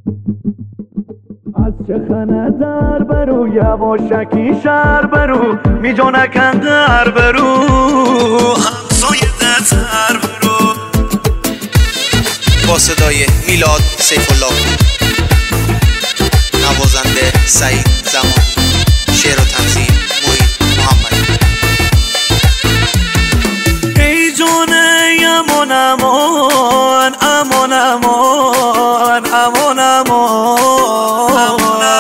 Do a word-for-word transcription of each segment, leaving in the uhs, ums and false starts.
از چه خنه در برو یواشکی شهر برو میجانکن غر برو همسایه دتر برو. با صدای میلاد سیف الله، نوازنده سعید زمانی، شعر و تنظیم معین محمدی. ای جانه امان امان امان امان امان امان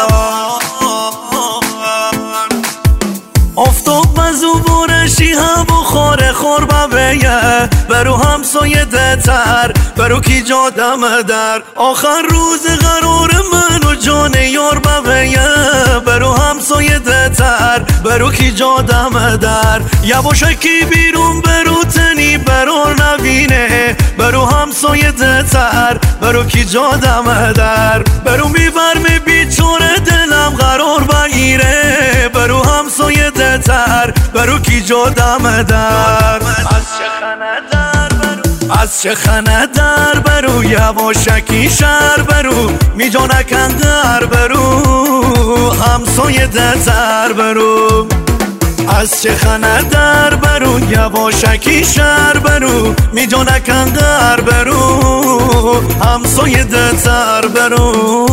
افتاب مزو بورشی هم بخوره خور ببیه برو همسایه دتر برو کی جادم در آخر روز قرار من و جان یار ببیه برو همسایه دتر برو کی جادم در یواشکی بیرون برو تنی برار نبینه برو همسایه دتر برو کی جادم در برو میبرم بیچاره دلم قرار بگیره برو همسایه دتر برو کی جادم در از چه خنه در برو از چه خنه در برو یواشکی شهر برو میجانکن غر برو همسایه دتر برو از چه خنه در برو یواشکی شهر برو میجانکن غر برو همسایه دتر برو.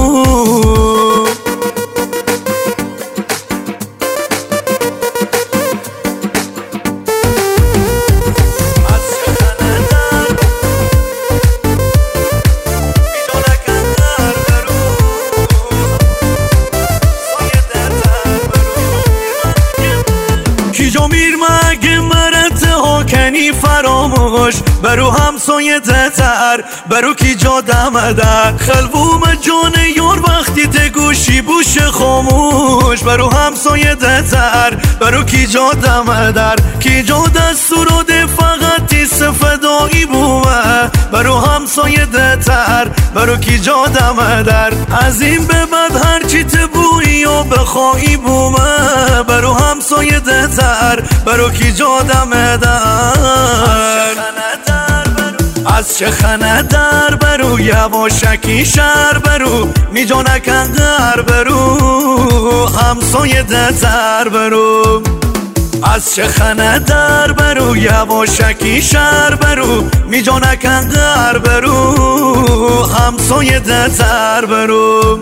کیجا میر مگه مرت ها کنی فراموش برو همسایه دتر برو کی جا دم در خلوم جان یار وقتی ته گوشی بوش خاموش برو همسایه دتر برو کی جا دم در کی جا دستور ده فقط تیس فدایی بومه برو همسایه دتر برو کی جا دم در از این به بعد هرچی تبویی یا بخوایی بومه برو همسایه دتر برو کی جا دم در از چه خنه در برو یواشکی شهر برو میجانکن غر برو همسایه دتر برو از چه خنه در برو یواشکی شهر برو میجانکن غر برو همسایه دتر برو.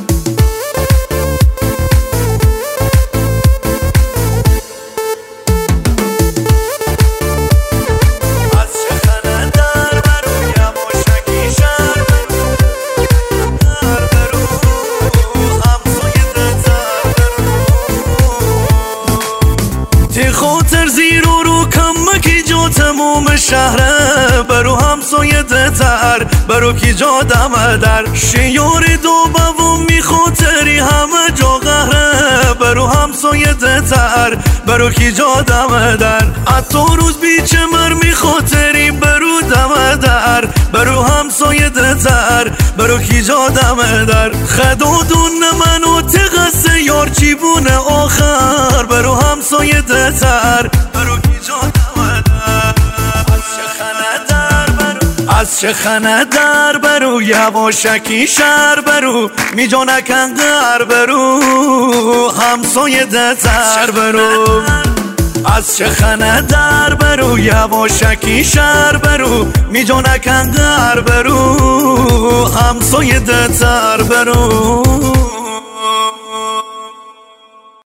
خاطر زیرو رو کمکی جا تموم شهره برو همسایه دتر برو کی جا دم در شیار دو بوم می خاطری همه جا قهره برو همسایه دتر برو کی جا دم در حتی روز بیچه مر می خاطری برو دم در برو همسایه دتر برو کی جا دم در خدا دون منو تقصه یار چی بونه آخر برو همسایه دتر برو کی جا دم در از چه خنه در برو یواشکی شهر برو میجانکن غر برو همسایه دتر برو از چه خنه در برو یواشکی شهر برو میجانکن غر برو همسایه دتر برو.